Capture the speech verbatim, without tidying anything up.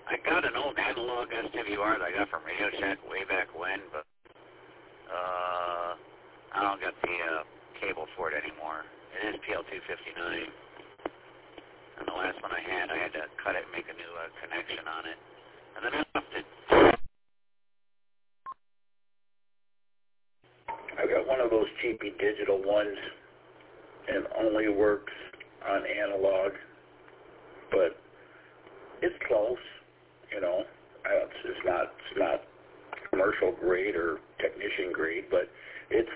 I got an old analog S W R that I got from Radio Shack way back when, but uh, I don't got the uh, cable for it anymore. It is P L two fifty-nine. And the last one I had, I had to cut it and make a new uh, connection on it. And then I left it. I got one of those cheapy digital ones and only works on analog, but it's close, you know. It's, it's not it's not commercial grade or technician grade, but it's